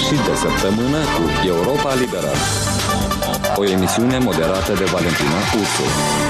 sfârșit de săptămână cu Europa Liberă. O emisiune moderată de Valentina Ursu.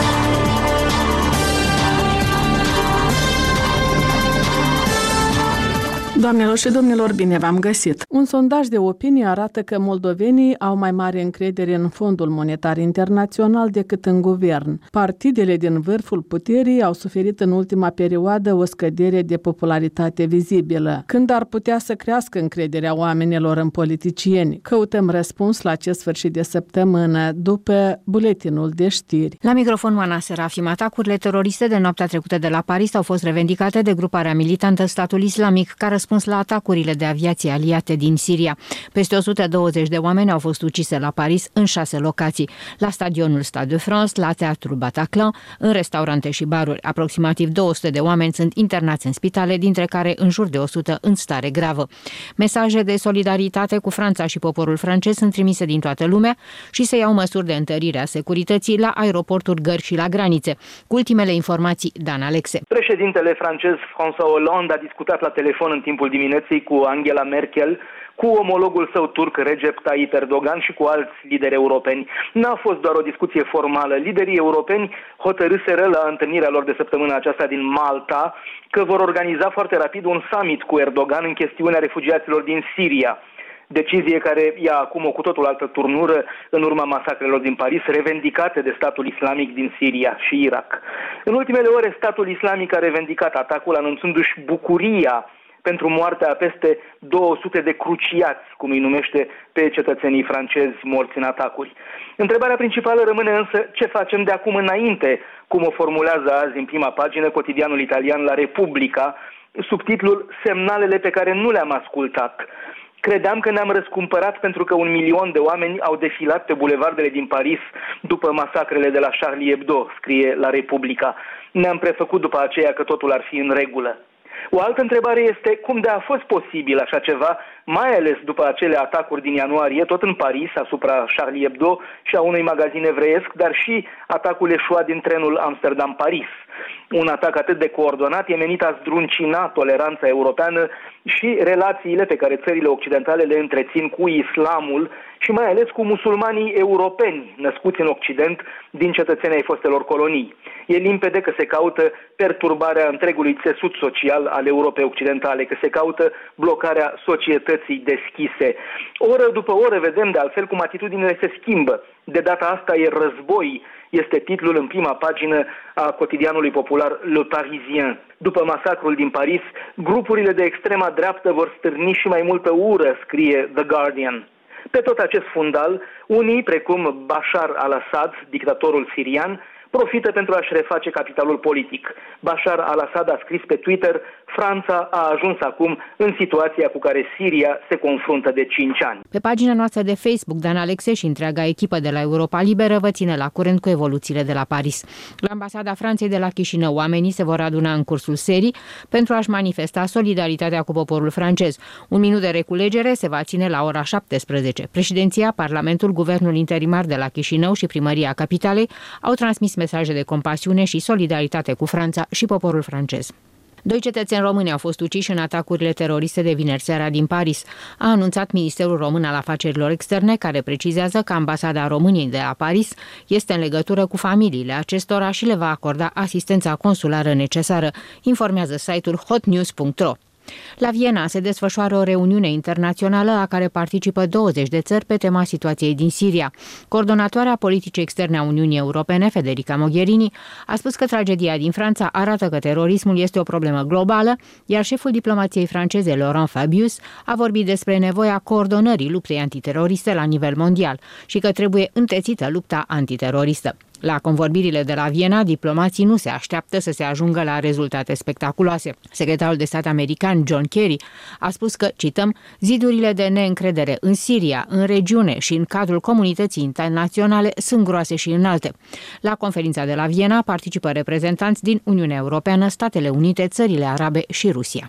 Doamnelor și domnilor, bine v-am găsit! Un sondaj de opinie arată că moldovenii au mai mare încredere în Fondul Monetar Internațional decât în guvern. Partidele din vârful puterii au suferit în ultima perioadă o scădere de popularitate vizibilă. Când ar putea să crească încrederea oamenilor în politicieni? Căutăm răspuns la acest sfârșit de săptămână, după buletinul de știri. La microfon, Oana Serafim. Atacurile teroriste de noaptea trecută de la Paris au fost revendicate de gruparea militantă Statul Islamic, care răspuns la atacurile de aviație aliate din Siria. Peste 120 de oameni au fost ucise la Paris în 6 locații: la stadionul Stade de France, la teatrul Bataclan, în restaurante și baruri. Aproximativ 200 de oameni sunt internați în spitale, dintre care în jur de 100 în stare gravă. Mesaje de solidaritate cu Franța și poporul francez sunt trimise din toată lumea și se iau măsuri de întărire a securității la aeroporturi, gări și la granițe. Cu ultimele informații, Dan Alexe. Președintele francez François Hollande a discutat la telefon în timpul dimineții cu Angela Merkel, cu omologul său turc Recep Tayyip Erdogan și cu alți lideri europeni. N-a fost doar o discuție formală. Liderii europeni hotărâseră la întâlnirea lor de săptămâna aceasta din Malta că vor organiza foarte rapid un summit cu Erdogan în chestiunea refugiaților din Siria. Decizie care ia acum o cu totul altă turnură în urma masacrelor din Paris, revendicate de Statul Islamic din Siria și Irak. În ultimele ore, Statul Islamic a revendicat atacul, anunțându-și bucuria pentru moartea a peste 200 de cruciați, cum îi numește pe cetățenii francezi morți în atacuri. Întrebarea principală rămâne însă ce facem de acum înainte, cum o formulează azi în prima pagină cotidianul italian La Repubblica, sub titlul Semnalele pe care nu le-am ascultat. Credeam că ne-am răscumpărat pentru că 1 milion de oameni au defilat pe bulevardele din Paris după masacrele de la Charlie Hebdo, scrie La Repubblica. Ne-am prefăcut după aceea că totul ar fi în regulă. O altă întrebare este cum de a fost posibil așa ceva, mai ales după acele atacuri din ianuarie, tot în Paris, asupra Charlie Hebdo și a unui magazin evreiesc, dar și atacul eșuat din trenul Amsterdam-Paris. Un atac atât de coordonat e menit a zdruncina toleranța europeană și relațiile pe care țările occidentale le întrețin cu islamul și mai ales cu musulmanii europeni născuți în Occident din cetățenii ai fostelor colonii. E limpede că se caută perturbarea întregului țesut social al Europei Occidentale, că se caută blocarea societății deschise. Oră după oră vedem de altfel cum atitudinile se schimbă. De data asta e război, este titlul în prima pagină a cotidianului popular Le Parisien. După masacrul din Paris, grupurile de extrema dreaptă vor stârni și mai multă ură, scrie The Guardian. Pe tot acest fundal, unii, precum Bashar al-Assad, dictatorul sirian, profită pentru a-și reface capitalul politic. Bashar al-Assad a scris pe Twitter: Franța a ajuns acum în situația cu care Siria se confruntă de 5 ani. Pe pagina noastră de Facebook, Dan Alexe și întreaga echipă de la Europa Liberă vă ține la curent cu evoluțiile de la Paris. La ambasada Franței de la Chișinău, oamenii se vor aduna în cursul serii pentru a-și manifesta solidaritatea cu poporul francez. Un minut de reculegere se va ține la ora 17. Președinția, Parlamentul, Guvernul interimar de la Chișinău și Primăria Capitalei au transmis mesaje de compasiune și solidaritate cu Franța și poporul francez. 2 cetățeni români au fost uciși în atacurile teroriste de vineri seara din Paris, a anunțat Ministerul Român al Afacerilor Externe, care precizează că ambasada României de la Paris este în legătură cu familiile acestora și le va acorda asistența consulară necesară, informează site-ul hotnews.ro. La Viena se desfășoară o reuniune internațională la care participă 20 de țări pe tema situației din Siria. Coordonatoarea politicii externe a Uniunii Europene, Federica Mogherini, a spus că tragedia din Franța arată că terorismul este o problemă globală, iar șeful diplomației franceze, Laurent Fabius, a vorbit despre nevoia coordonării luptei antiteroriste la nivel mondial și că trebuie întețită lupta antiteroristă. La convorbirile de la Viena, diplomații nu se așteaptă să se ajungă la rezultate spectaculoase. Secretarul de stat american John Kerry a spus că, cităm, zidurile de neîncredere în Siria, în regiune și în cadrul comunității internaționale sunt groase și înalte. La conferința de la Viena participă reprezentanți din Uniunea Europeană, Statele Unite, țările arabe și Rusia.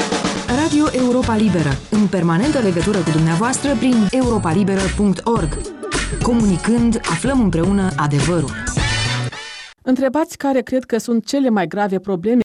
Radio Europa Liberă, în permanentă legătură cu dumneavoastră prin europalibera.org. Comunicând, aflăm împreună adevărul. Întrebați care cred că sunt cele mai grave probleme